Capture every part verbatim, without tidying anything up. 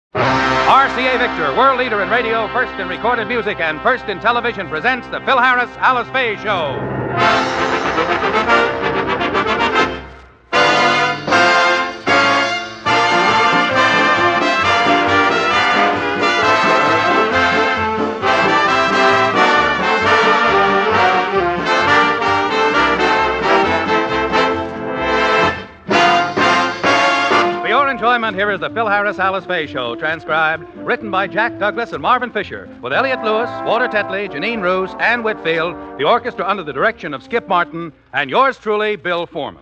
R C A Victor, world leader in radio, first in recorded music, and first in television, presents the Phil Harris, Alice Faye Show. Enjoyment, here is the Phil Harris, Alice Faye Show, transcribed, written by Jack Douglas and Marvin Fisher, with Elliott Lewis, Walter Tetley, Janine Roos, Ann Whitfield, the orchestra under the direction of Skip Martin, and yours truly, Bill Foreman.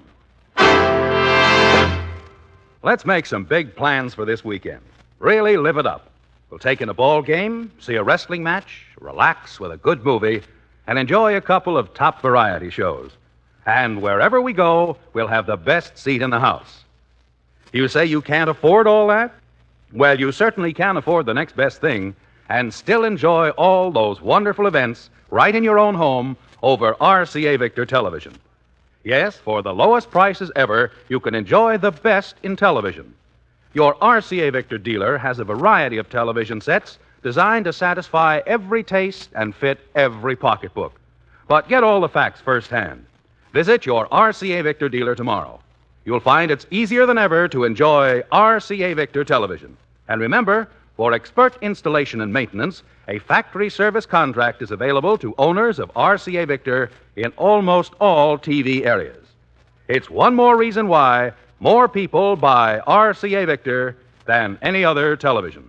Let's make some big plans for this weekend. Really live it up. We'll take in a ball game, see a wrestling match, relax with a good movie, and enjoy a couple of top variety shows. And wherever we go, we'll have the best seat in the house. You say you can't afford all that? Well, you certainly can afford the next best thing and still enjoy all those wonderful events right in your own home over R C A Victor television. Yes, for the lowest prices ever, you can enjoy the best in television. Your R C A Victor dealer has a variety of television sets designed to satisfy every taste and fit every pocketbook. But get all the facts firsthand. Visit your R C A Victor dealer tomorrow. You'll find it's easier than ever to enjoy R C A Victor television. And remember, for expert installation and maintenance, a factory service contract is available to owners of R C A Victor in almost all T V areas. It's one more reason why more people buy R C A Victor than any other television.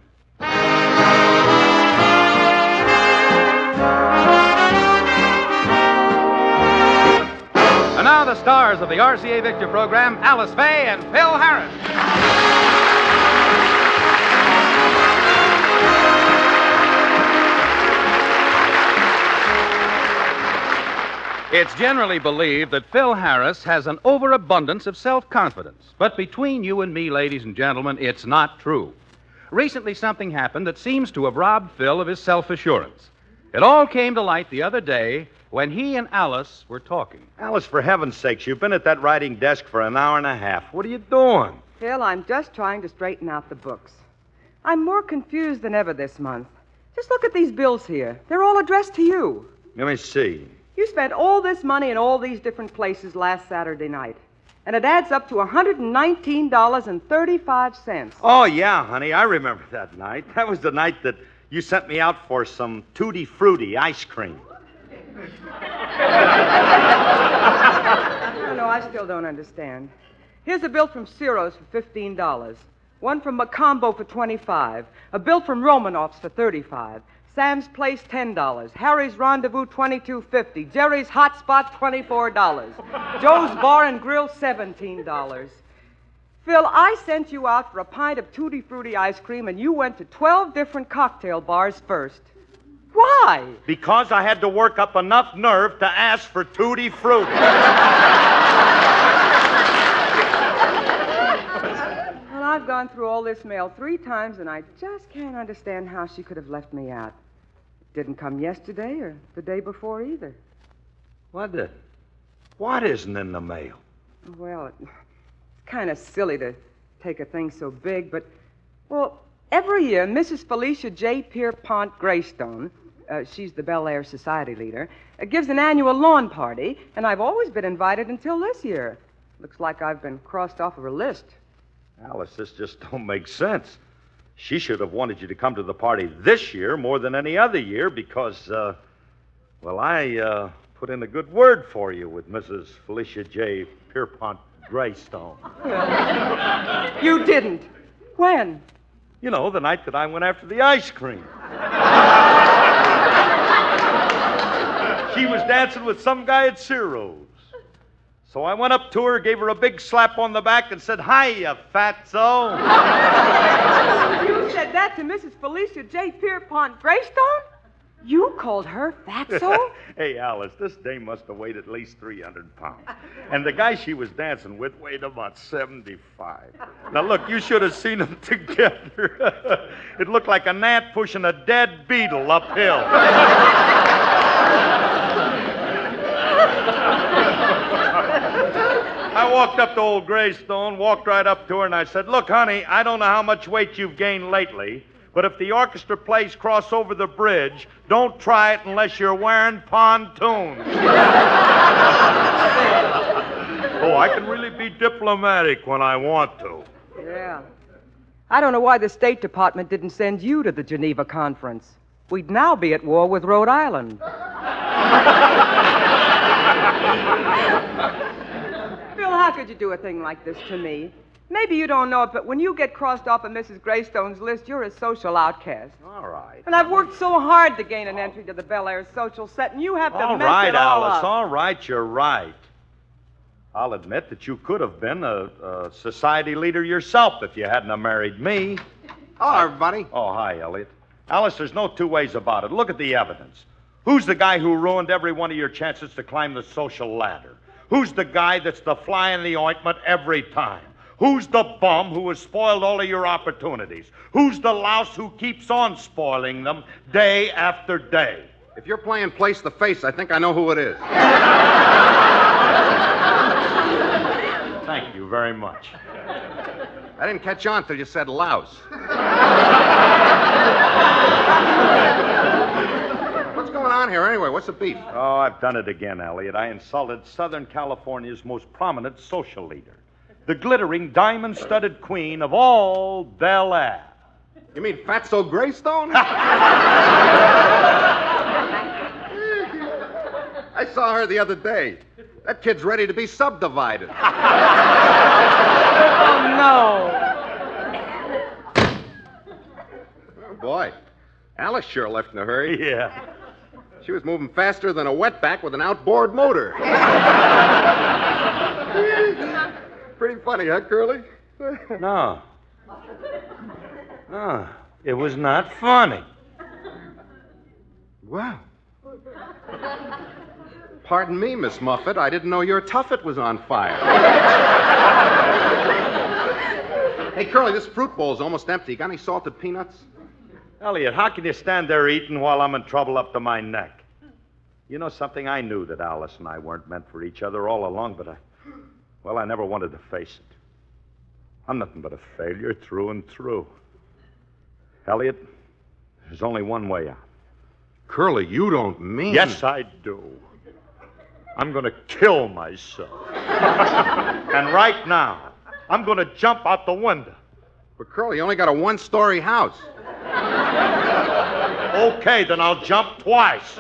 And now the stars of the R C A Victor program, Alice Faye and Phil Harris. It's generally believed that Phil Harris has an overabundance of self-confidence. But between you and me, ladies and gentlemen, it's not true. Recently, something happened that seems to have robbed Phil of his self-assurance. It all came to light the other day when he and Alice were talking. Alice, for heaven's sakes, you've been at that writing desk for an hour and a half. What are you doing? Phil, I'm just trying to straighten out the books. I'm more confused than ever this month. Just look at these bills here. They're all addressed to you. Let me see. You spent all this money in all these different places last Saturday night, and it adds up to one hundred nineteen dollars and thirty-five cents. Oh, yeah, honey, I remember that night. That was the night that you sent me out for some Tutti Frutti ice cream. No, no, I still don't understand. Here's a bill from Ciro's for fifteen dollars. One from Macombo for twenty-five dollars. A bill from Romanoff's for thirty-five dollars. Sam's Place, ten dollars. Harry's Rendezvous, twenty-two fifty. Jerry's Hot Spot, twenty-four dollars. Joe's Bar and Grill, seventeen dollars. Phil, I sent you out for a pint of Tutti Frutti ice cream, and you went to twelve different cocktail bars first. Why? Because I had to work up enough nerve to ask for Tutti Frutti. Well, I've gone through all this mail three times, and I just can't understand how she could have left me out. It didn't come yesterday or the day before either. What the? What isn't in the mail? Well, it's kind of silly to take a thing so big, but, well, every year, Missus Felicia J. Pierpont Greystone, uh, she's the Bel Air Society leader, uh, gives an annual lawn party, and I've always been invited until this year. Looks like I've been crossed off of her list. Alice, this just don't make sense. She should have wanted you to come to the party this year more than any other year because, uh, well, I uh, put in a good word for you with Missus Felicia J. Pierpont Greystone. You didn't. When? You know, the night that I went after the ice cream. She was dancing with some guy at Ciro's. So I went up to her, gave her a big slap on the back, and said, "Hiya, fatso." You said that to Missus Felicia J. Pierpont Greystone? You called her fatso? Hey, Alice, this dame must have weighed at least three hundred pounds. And the guy she was dancing with weighed about seventy-five. Now, look, you should have seen them together. It looked like a gnat pushing a dead beetle uphill. I I walked up to old Greystone, walked right up to her, and I said, "Look, honey, I don't know how much weight you've gained lately, but if the orchestra plays Cross Over the Bridge, don't try it unless you're wearing pontoons." Oh, I can really be diplomatic when I want to. Yeah. I don't know why the State Department didn't send you to the Geneva conference. We'd now be at war with Rhode Island. Bill, how could you do a thing like this to me? Maybe you don't know it, but when you get crossed off of Missus Greystone's list, you're a social outcast. All right. And I've worked so hard to gain an entry to the Bel Air social set, and you have to All mess right, it all Alice. up. All right, you're right. I'll admit that you could have been a, a society leader yourself if you hadn't have married me. Hello, everybody. Oh, hi, Elliot. Alice, there's no two ways about it. Look at the evidence. Who's the guy who ruined every one of your chances to climb the social ladder? Who's the guy that's the fly in the ointment every time? Who's the bum who has spoiled all of your opportunities? Who's the louse who keeps on spoiling them day after day? If you're playing Place the Face, I think I know who it is. Thank you very much. I didn't catch on till you said louse. What's going on here anyway? What's the beef? Oh, I've done it again, Elliot. I insulted Southern California's most prominent social leader, the glittering, diamond-studded queen of all Bel Air. You mean Fatso Greystone? I saw her the other day. That kid's ready to be subdivided. Oh, no. Oh, boy. Alice sure left in a hurry. Yeah. She was moving faster than a wetback with an outboard motor. Pretty funny, huh, Curly? No. No, it was not funny. Wow. Pardon me, Miss Muffet. I didn't know your tuffet was on fire. Hey, Curly, this fruit bowl's almost empty. Got any salted peanuts? Elliot, how can you stand there eating while I'm in trouble up to my neck? You know something? I knew that Alice and I weren't meant for each other all along, but I... Well, I never wanted to face it. I'm nothing but a failure through and through. Elliot, there's only one way out. Curly, you don't mean... Yes, I do. I'm going to kill myself. And right now, I'm going to jump out the window. But, Curly, you only got a one-story house. Okay, then I'll jump twice.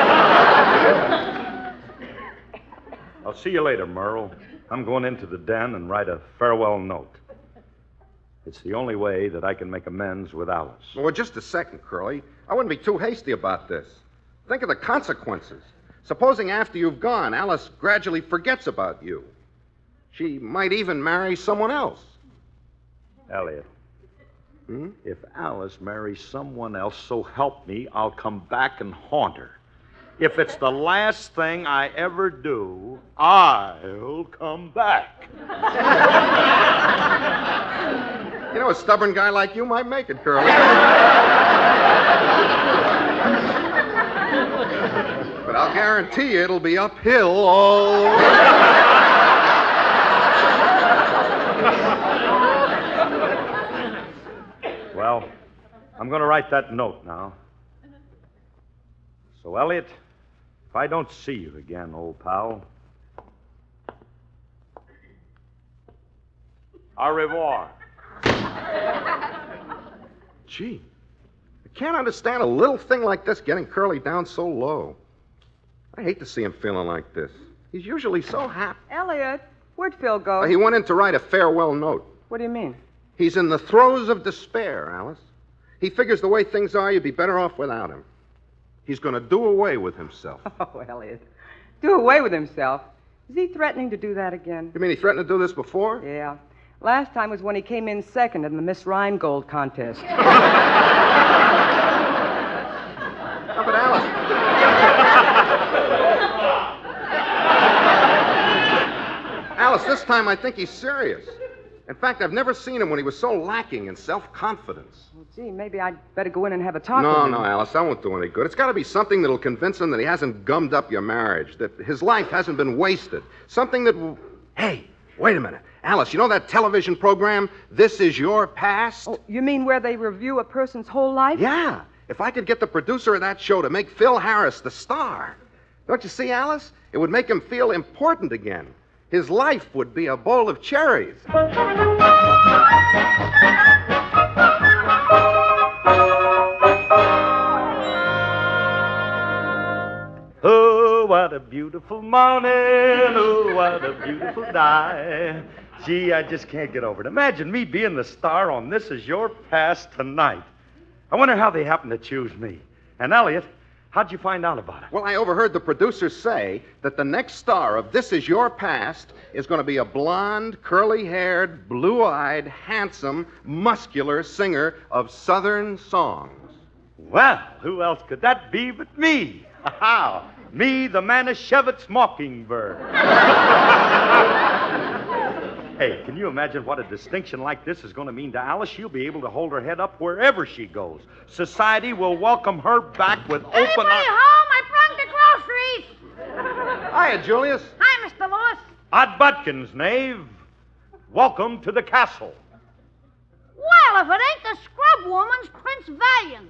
I'll see you later, Merle. I'm going into the den and write a farewell note. It's the only way that I can make amends with Alice. Well, just a second, Curly. I wouldn't be too hasty about this. Think of the consequences. Supposing after you've gone, Alice gradually forgets about you. She might even marry someone else. Elliot, Hmm? if Alice marries someone else, so help me, I'll come back and haunt her. If it's the last thing I ever do, I'll come back. You know, a stubborn guy like you might make it, Curly. But I'll guarantee you it'll be uphill all the way. Well, I'm going to write that note now. So, Elliot, if I don't see you again, old pal, au revoir. Gee, I can't understand a little thing like this getting Curly down so low. I hate to see him feeling like this. He's usually so happy. Elliot, where'd Phil go? Uh, he went in to write a farewell note. What do you mean? He's in the throes of despair, Alice. He figures the way things are, you'd be better off without him. He's going to do away with himself. Oh, Elliot. Do away with himself. Is he threatening to do that again? You mean he threatened to do this before? Yeah. Last time was when he came in second in the Miss Rheingold contest. Oh, but Alice... Alice, this time I think he's serious. In fact, I've never seen him when he was so lacking in self-confidence. Well, gee, maybe I'd better go in and have a talk with No, him. no, Alice, that won't do any good. It's got to be something that'll convince him that he hasn't gummed up your marriage, that his life hasn't been wasted. Something that will... Hey, Wait a minute. Alice, you know that television program, This Is Your Past? Oh, you mean where they review a person's whole life? Yeah. If I could get the producer of that show to make Phil Harris the star. Don't you see, Alice? It would make him feel important again. His life would be a bowl of cherries. Oh, what a beautiful morning. Oh, what a beautiful day. Gee, I just can't get over it. Imagine me being the star on This Is Your Past tonight. I wonder how they happened to choose me. And, Elliot, how'd you find out about it? Well, I overheard the producers say that the next star of This Is Your Past is going to be a blonde, curly-haired, blue-eyed, handsome, muscular singer of Southern songs. Well, who else could that be but me? Ha-ha! Me, the Manischewitz Mockingbird. Hey, can you imagine what a distinction like this is going to mean to Alice? She'll be able to hold her head up wherever she goes. Society will welcome her back with open arms. Anybody home? I brought the groceries. Hiya, Julius. Hi, Mister Lewis. Odd Butkins, knave. Welcome to the castle. Well, if it ain't the scrub woman's Prince Valiant.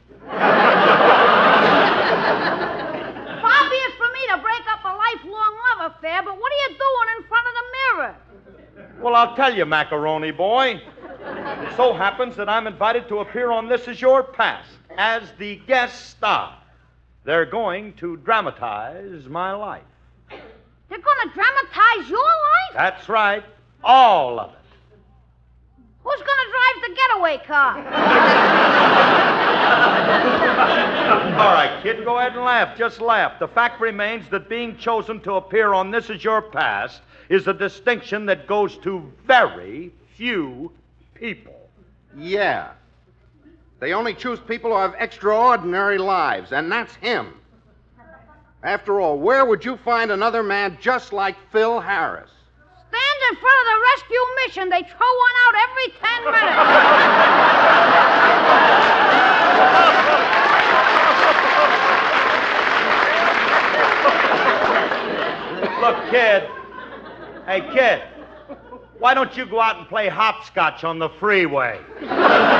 Obvious for me to break up a lifelong love affair, but what are you doing in front of the mirror? Well, I'll tell you, Macaroni Boy. It so happens that I'm invited to appear on This Is Your Past as the guest star. They're going to dramatize my life. They're going to dramatize your life? That's right. All of it. Who's going to drive the getaway car? All right, kid, go ahead and laugh. Just laugh. The fact remains that being chosen to appear on This Is Your Past is a distinction that goes to very few people. Yeah. They only choose people who have extraordinary lives, and that's him. After all, where would you find another man just like Phil Harris? Stand in front of the rescue mission. They throw one out every ten minutes. Look, kid. Hey, kid. Why don't you go out and play hopscotch on the freeway? How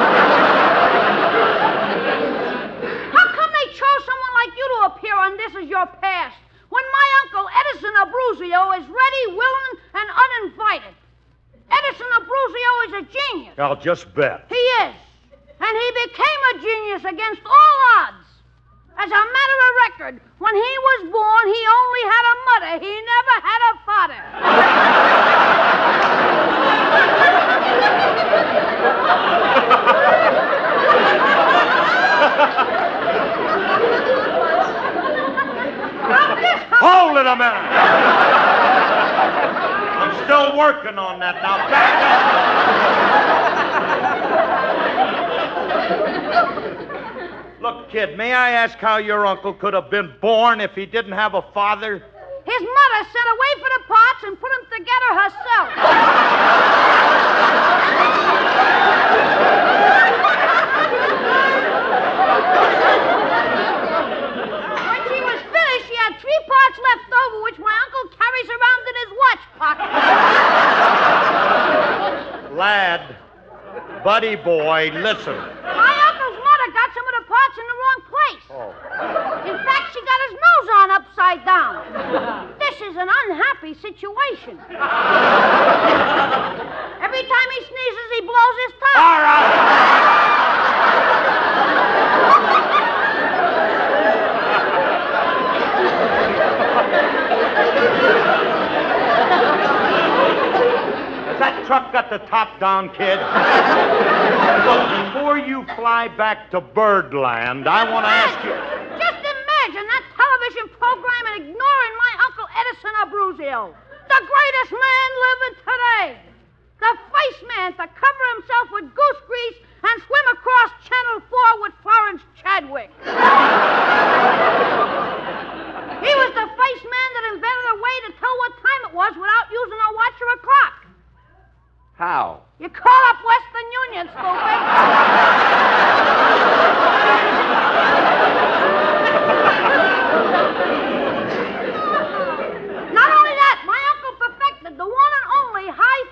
come they chose someone like you to appear on This Is Your Past when my uncle Edison Abruzio is ready, willing, and uninvited? Edison Abruzio is a genius. I'll just bet. He is. And he became a genius against all odds. As a matter of record, when he was born, he only had a mother. He never had a father. Hold it a minute. I'm still working on that now. Back up. Look, kid, may I ask how your uncle could have been born if he didn't have a father? His mother sent away for the parts and put them together herself. When she was finished, she had three parts left over, which my uncle carries around in his watch pocket. Lad, buddy boy, listen. My uncle's mother got some of the parts in the wrong place. Oh. In fact, she got his nose on upside down. This is an unhappy situation. Every time he sneezes, he blows his top. All right. Has that truck got the top down, kid? Look, before you fly back to Birdland, I want to ask you... Just imagine that television program and ignoring my Uncle Edison Abruzio, the greatest man living today. The first man to cover himself with goose grease and swim across Channel four with Florence Chadwick. He was the first man that invented a way to tell what time it was without using a watch or a clock. How? You call up Western Union, stupid. Not only that, my uncle perfected the one and only high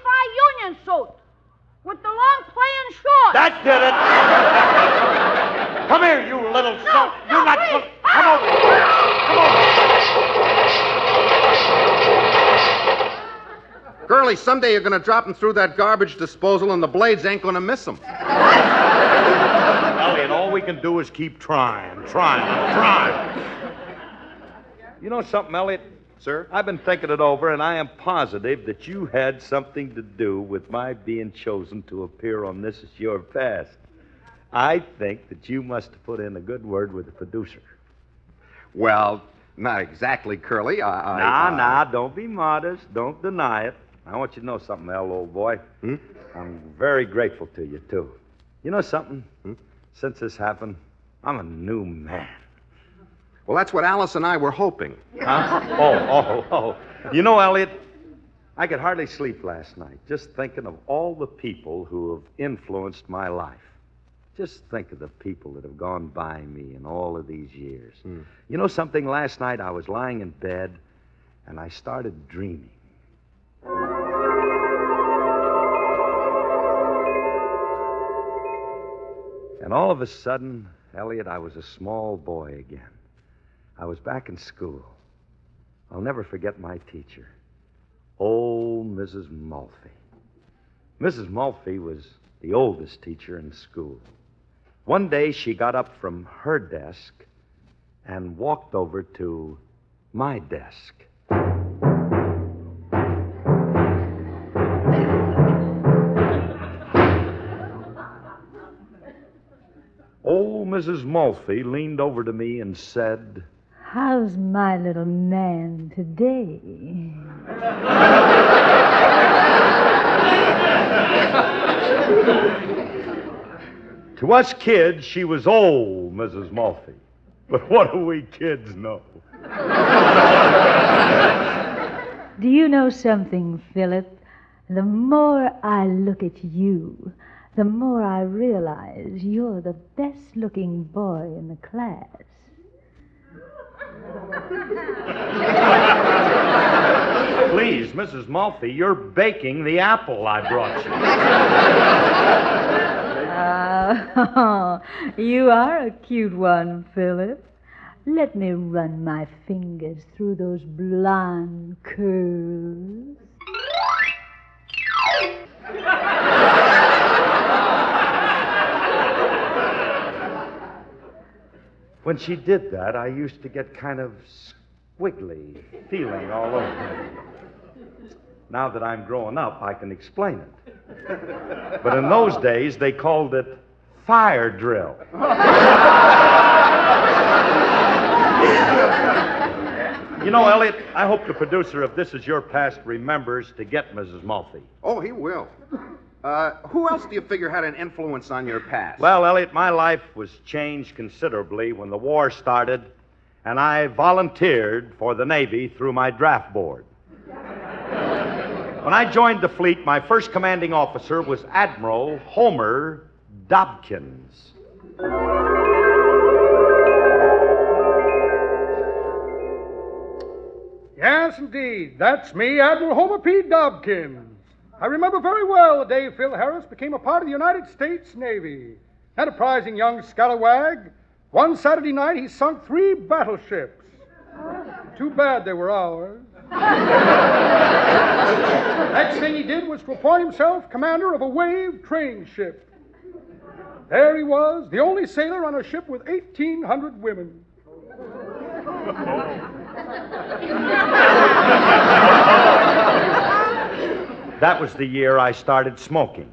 did it. Come here, you little son. You're not. please. Come over. Come over. Curly, someday you're going to drop him through that garbage disposal and the blades ain't going to miss him. Elliot, all we can do is keep trying, trying, trying. You know something, Elliot? Sir? I've been thinking it over, and I am positive that you had something to do with my being chosen to appear on This Is Your Past. I think that you must have put in a good word with the producer. Well, not exactly, Curly. I, I, Nah, uh, nah, don't be modest. Don't deny it. I want you to know something, El, old boy. Hmm? I'm very grateful to you, too. You know something? Hmm? Since this happened, I'm a new man. Well, that's what Alice and I were hoping. Huh? Oh, oh, oh. You know, Elliot, I could hardly sleep last night just thinking of all the people who have influenced my life. Just think of the people that have gone by me in all of these years. Hmm. You know something? Last night I was lying in bed and I started dreaming. And all of a sudden, Elliot, I was a small boy again. I was back in school. I'll never forget my teacher, old Missus Mulfy. Missus Mulfy was the oldest teacher in school. One day she got up from her desk and walked over to my desk. Old Missus Mulfy leaned over to me and said, "How's my little man today?" To us kids, she was old, Missus Mulfy. But what do we kids know? Do you know something, Philip? The more I look at you, the more I realize you're the best-looking boy in the class. Please, Missus Mulfy, you're baking the apple I brought you. Ah, you are a cute one, Philip. Let me run my fingers through those blonde curls. When she did that, I used to get kind of squiggly feeling all over me. Now that I'm growing up, I can explain it. But in those days, they called it fire drill. You know, Elliot, I hope the producer of This Is Your Past remembers to get Missus Mulfy. Oh, he will. Uh, who else do you figure had an influence on your past? Well, Elliot, my life was changed considerably when the war started, and I volunteered for the Navy through my draft board. When I joined the fleet, my first commanding officer was Admiral Homer Dobkins. Yes, indeed. That's me, Admiral Homer P. Dobkins. I remember very well the day Phil Harris became a part of the United States Navy. Enterprising young scalawag. One Saturday night, he sunk three battleships. Too bad they were ours. Next thing he did was to appoint himself commander of a wave training ship. There he was, the only sailor on a ship with eighteen hundred women. That was the year I started smoking.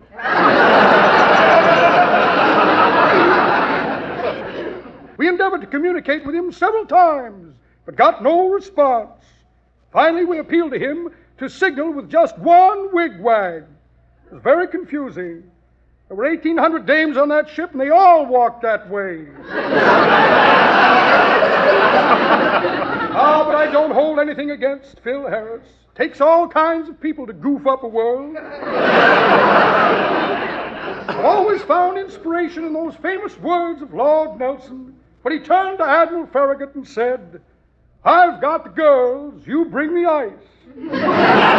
We endeavored to communicate with him several times, but got no response. Finally, we appealed to him to signal with just one wigwag. It was very confusing. There were eighteen hundred dames on that ship, and they all walked that way. Ah, but I don't hold anything against Phil Harris. Takes all kinds of people to goof up a world. I've always found inspiration in those famous words of Lord Nelson when he turned to Admiral Farragut and said, "I've got the girls, you bring the ice."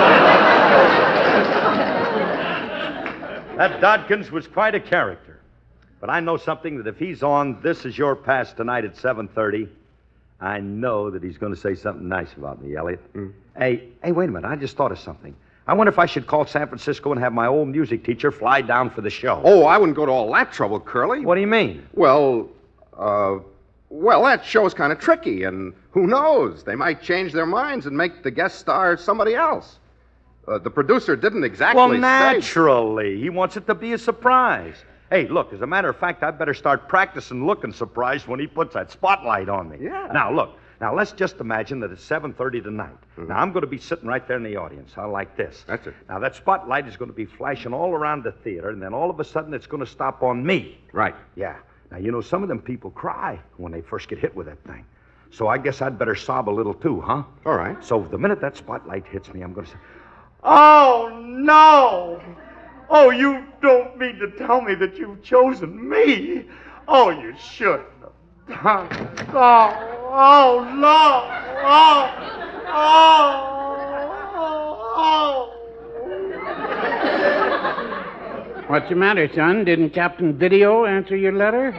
That Dodkins was quite a character. But I know something that if he's on This Is Your Past tonight at seven thirty, I know that he's going to say something nice about me, Elliot. Mm. Hey, hey, wait a minute. I just thought of something. I wonder if I should call San Francisco and have my old music teacher fly down for the show. Oh, I wouldn't go to all that trouble, Curly. What do you mean? Well, uh, well, that show's kind of tricky, and who knows? They might change their minds and make the guest star somebody else. Uh, the producer didn't exactly Well, say... naturally. He wants it to be a surprise. Hey, look, as a matter of fact, I better start practicing looking surprised when he puts that spotlight on me. Yeah. Now, look. Now, let's just imagine that it's seven thirty tonight. Mm-hmm. Now, I'm going to be sitting right there in the audience. I like this. That's it. Now, that spotlight is going to be flashing all around the theater, and then all of a sudden it's going to stop on me. Right. Yeah. Now, you know, some of them people cry when they first get hit with that thing. So I guess I'd better sob a little too, huh? All right. So the minute that spotlight hits me, I'm going to say, "Oh, no! Oh, you don't mean to tell me that you've chosen me? Oh, you shouldn't have done. Oh, oh, no! Oh, oh, oh!" What's the matter, son? Didn't Captain Video answer your letter?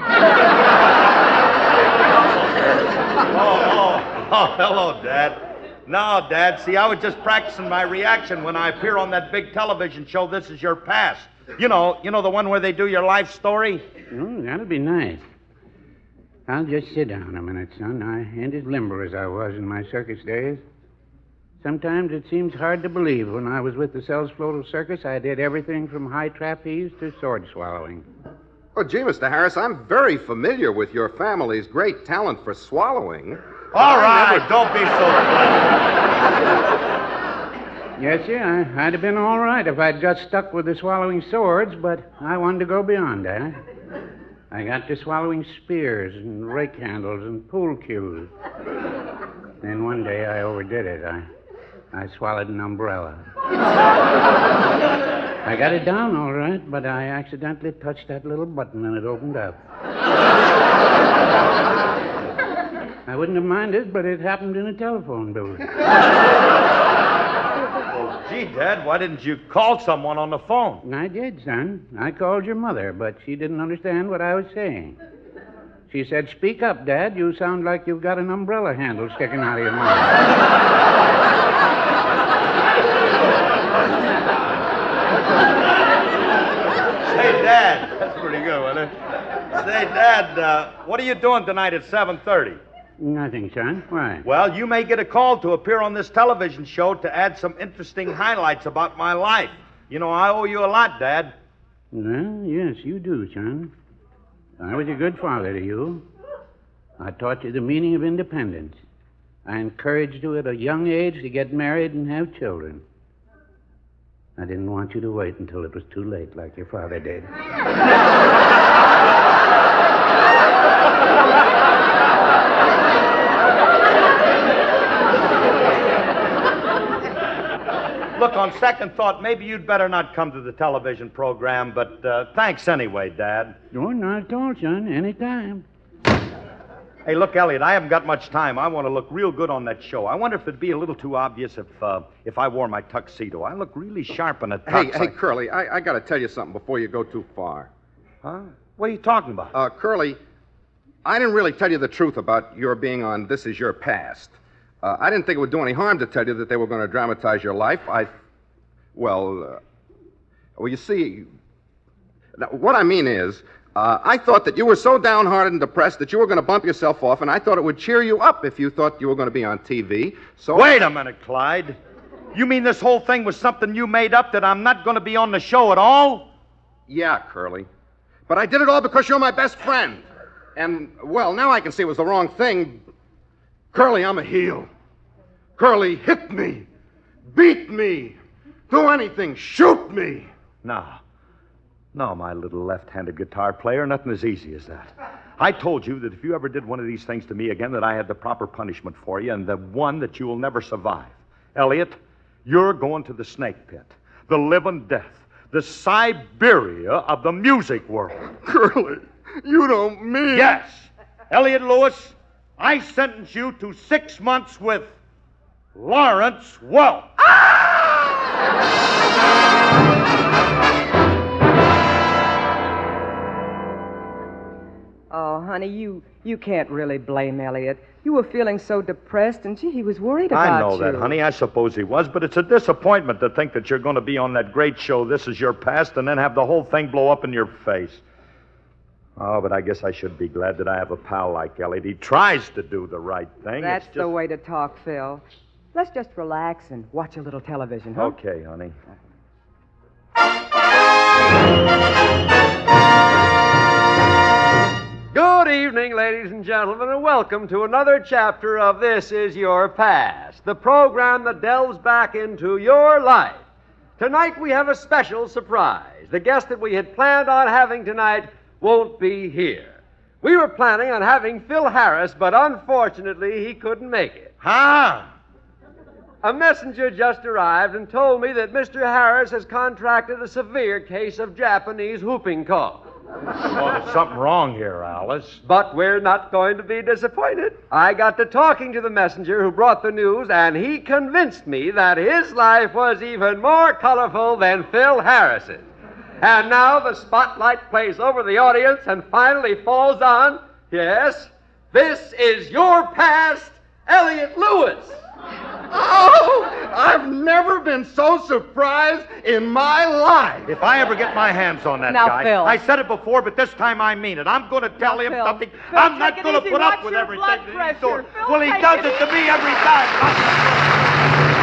Oh, oh, oh, hello, Dad. No, Dad. See, I was just practicing my reaction when I appear on that big television show, This Is Your Past. You know, you know the one where they do your life story? Oh, that'll be nice. I'll just sit down a minute, son. I ain't as limber as I was in my circus days. Sometimes it seems hard to believe when I was with the Sells Floatal Circus, I did everything from high trapeze to sword swallowing. Oh, gee, Mister Harris, I'm very familiar with your family's great talent for swallowing. All right, never... don't be so... Yes, sir, I, I'd have been all right if I'd just stuck with the swallowing swords, but I wanted to go beyond that. I got to swallowing spears and rake handles and pool cues. Then one day I overdid it. I, I swallowed an umbrella. I got it down all right, but I accidentally touched that little button and it opened up. I wouldn't have minded, but it happened in a telephone booth. Well, gee, Dad, why didn't you call someone on the phone? I did, son. I called your mother, but she didn't understand what I was saying. She said, "Speak up, Dad. You sound like you've got an umbrella handle sticking out of your mouth." Say, Dad. That's pretty good, wasn't it? Say, Dad, uh, what are you doing tonight at seven thirty? Nothing, son. Why? Well, you may get a call to appear on this television show to add some interesting highlights about my life. You know, I owe you a lot, Dad. Well, yes, you do, son. I was a good father to you. I taught you the meaning of independence. I encouraged you at a young age to get married and have children. I didn't want you to wait until it was too late like your father did. Look, on second thought, maybe you'd better not come to the television program, but uh, thanks anyway, Dad. No, not at all, son. Anytime. Hey, look, Elliot, I haven't got much time. I want to look real good on that show. I wonder if it'd be a little too obvious if uh, if I wore my tuxedo. I look really sharp in a tux. Hey, hey, Curly, I, I got to tell you something before you go too far. Huh? What are you talking about? Uh, Curly, I didn't really tell you the truth about your being on This Is Your Past. Uh, I didn't think it would do any harm to tell you that they were going to dramatize your life. I, well, uh, well, you see, now, what I mean is, uh, I thought that you were so downhearted and depressed that you were going to bump yourself off, and I thought it would cheer you up if you thought you were going to be on T V. So wait a minute, Clyde. You mean this whole thing was something you made up that I'm not going to be on the show at all? Yeah, Curly. But I did it all because you're my best friend. And, well, now I can see it was the wrong thing. Curly, I'm a heel. Curly, hit me. Beat me. Do anything. Shoot me. No. No, my little left-handed guitar player, nothing as easy as that. I told you that if you ever did one of these things to me again, that I had the proper punishment for you, and the one that you will never survive. Elliot, you're going to the snake pit, the living death, the Siberia of the music world. Curly, you don't mean... Yes. Elliot Lewis, I sentence you to six months with Lawrence Welk. Oh, honey, you you can't really blame Elliot. You were feeling so depressed, and gee, he was worried about you. I know that, honey. I suppose he was, but it's a disappointment to think that you're going to be on that great show, This Is Your Past, and then have the whole thing blow up in your face. Oh, but I guess I should be glad that I have a pal like Elliot. He tries to do the right thing. That's It's the just... way to talk, Phil. Let's just relax and watch a little television, huh? Okay, honey. Good evening, ladies and gentlemen, and welcome to another chapter of This Is Your Past, the program that delves back into your life. Tonight we have a special surprise. The guest that we had planned on having tonight won't be here. We were planning on having Phil Harris, but unfortunately he couldn't make it. Huh? A messenger just arrived and told me that Mister Harris has contracted a severe case of Japanese whooping cough. Oh, there's something wrong here, Alice. But we're not going to be disappointed. I got to talking to the messenger who brought the news, and he convinced me that his life was even more colorful than Phil Harris's. And now the spotlight plays over the audience and finally falls on, yes, This Is Your Past, Elliot Lewis. Oh, I've never been so surprised in my life. If I ever get my hands on that Now, guy, Phil. I said it before, but this time I mean it. I'm going to tell Now, him Phil. something. Phil, I'm take not it going to easy. put Watch up with your everything blood that he's pressure. doing. Phil, Well, he take does it it to me every time.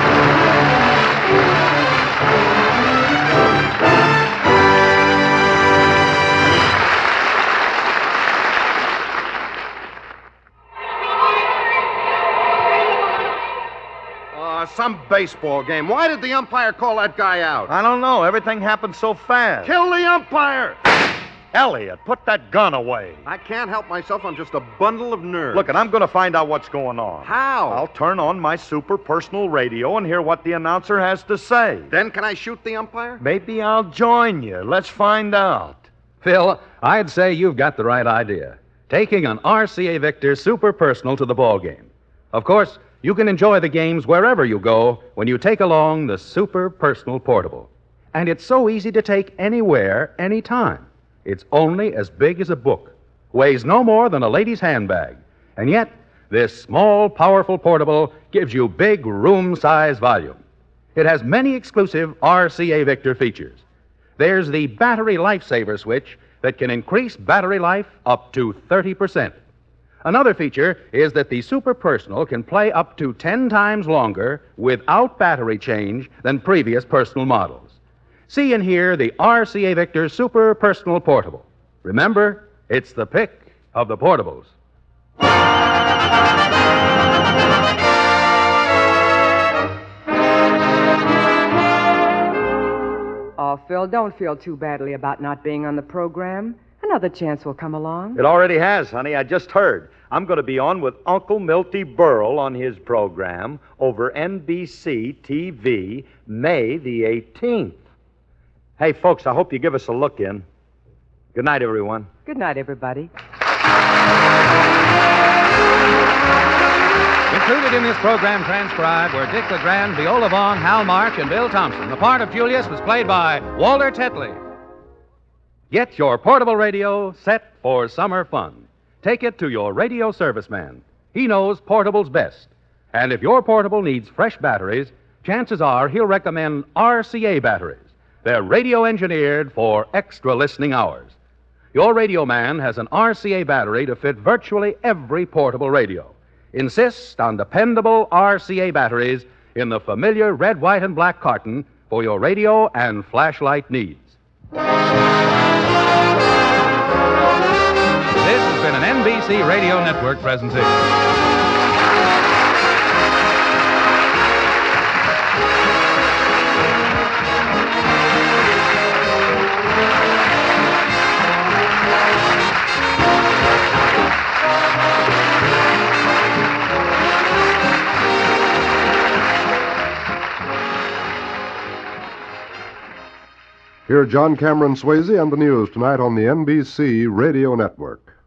Uh, some baseball game. Why did the umpire call that guy out? I don't know. Everything happened so fast. Kill the umpire! Elliot, put that gun away. I can't help myself. I'm just a bundle of nerves. Look, and I'm going to find out what's going on. How? I'll turn on my super personal radio and hear what the announcer has to say. Then can I shoot the umpire? Maybe I'll join you. Let's find out. Phil, I'd say you've got the right idea. Taking an R C A Victor Super Personal to the ball game. Of course, you can enjoy the games wherever you go when you take along the Super Personal Portable. And it's so easy to take anywhere, anytime. It's only as big as a book, weighs no more than a lady's handbag, and yet this small, powerful portable gives you big room-size volume. It has many exclusive R C A Victor features. There's the battery lifesaver switch that can increase battery life up to thirty percent. Another feature is that the Super Personal can play up to ten times longer without battery change than previous personal models. See and hear the R C A Victor Super Personal Portable. Remember, it's the pick of the portables. Oh, Phil, don't feel too badly about not being on the program. Another chance will come along. It already has, honey. I just heard. I'm going to be on with Uncle Milty Berle on his program over N B C T V May the eighteenth. Hey, folks, I hope you give us a look in. Good night, everyone. Good night, everybody. Included in this program transcribed were Dick LeGrand, Viola Vaughn, Hal March, and Bill Thompson. The part of Julius was played by Walter Tetley. Get your portable radio set for summer fun. Take it to your radio serviceman. He knows portables best. And if your portable needs fresh batteries, chances are he'll recommend R C A batteries. They're radio engineered for extra listening hours. Your radio man has an R C A battery to fit virtually every portable radio. Insist on dependable R C A batteries in the familiar red, white, and black carton for your radio and flashlight needs. This has been an N B C Radio Network presentation. Hear John Cameron Swayze and the news tonight on the N B C Radio Network.